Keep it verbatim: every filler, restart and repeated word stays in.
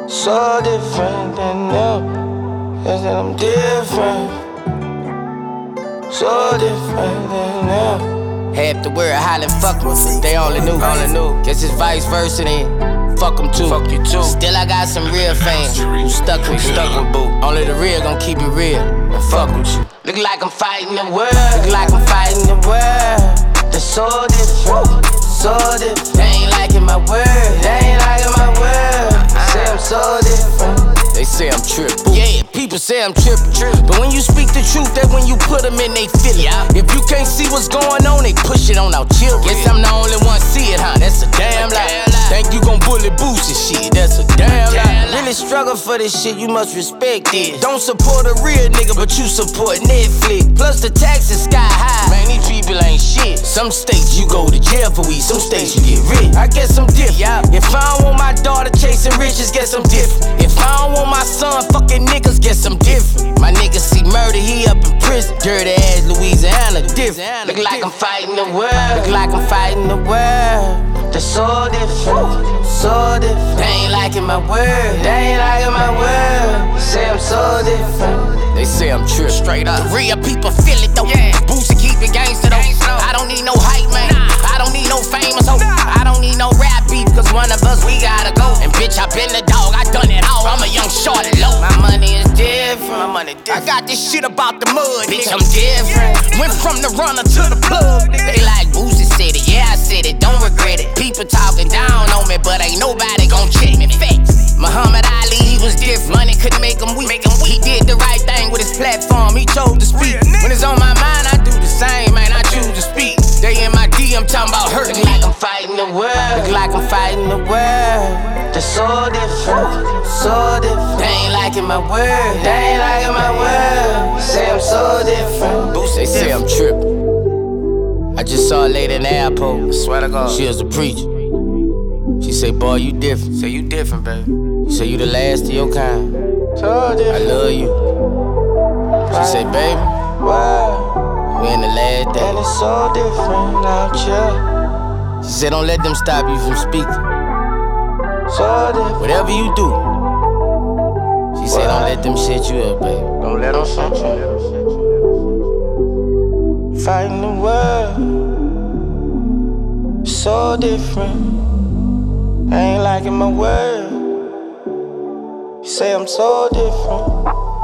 So different than them. Cause that I'm different. So different than them. Half the world hollin' fuck me, they only knew, only knew. Guess it's vice versa then, fuck them too. Fuck you too. Still I got some real fans who stuck with me. Stuck with boo. Only the real gon' keep it real and fuck with you. Look like I'm fighting the world. Look like I'm fighting the world. They're so different, so different. They ain't liking my word, they ain't liking my word. Say I'm so different. They say I'm trippin'. Yeah, people say I'm trippin'. But when you speak the truth, that when you put them in, they feel it. If you can't see what's going on, they push it on our children. Guess I'm the only one see it, huh? That's a damn lie. Think you gon' bully boost and shit, that's a damn lie. Really struggle for this shit, you must respect it. Don't support a real nigga, but you support Netflix. Plus the taxes sky high. Man, these people ain't shit. Some states you go to jail for weed, some states you get rich. I guess I'm different. If I don't want my daughter chasing riches, guess I'm different. If I don't want my son fucking niggas, guess I'm different. My nigga see murder, he up in prison. Dirty ass Louisiana, different. Look like I'm fighting the world. Look like I'm fighting the world. They're so different, so different. They ain't liking my word, they ain't liking my word. Say I'm so different. They say I'm trippin'. Straight up. The real people feel it though. Yeah. Boosie keep it gangsta though. I don't need no hype man. Nah. I don't need no famous hoe. Nah. I don't need no rap beef, cause one of us we gotta go. And bitch, I been the dog, I done it all. I'm a young short and low. My money is different. My money different. I got this shit about the mud, bitch. I'm different. Went from the runner to the plug. They like Boosie said it, yeah I said it, don't regret it. People talking down on me, but ain't nobody gon' check me. Facts. Muhammad Ali, he was different. Money couldn't make him weak. He did the right thing with his platform, he chose to speak. When it's on my mind, I do the same, man, I choose to speak. They in my D M talking about hurting me. Look like I'm fighting the world. Look like I'm fighting the world. They're so different, so different. They ain't liking my word, they ain't liking my word. Say I'm so different. They say I'm trippin'. I just saw a lady in the airport. I swear to God. She was a preacher. She say, boy, you different. Say you different, baby. She say, you the last of your kind. So different. I love you. She say, baby, why? we in the last day. And it's so different out here. She said, don't let them stop you from speaking. So different. Whatever you do. She said, don't let them shit you up, baby. Don't let them shit you up. Fighting the world. So different. I ain't liking my word. You say I'm so different.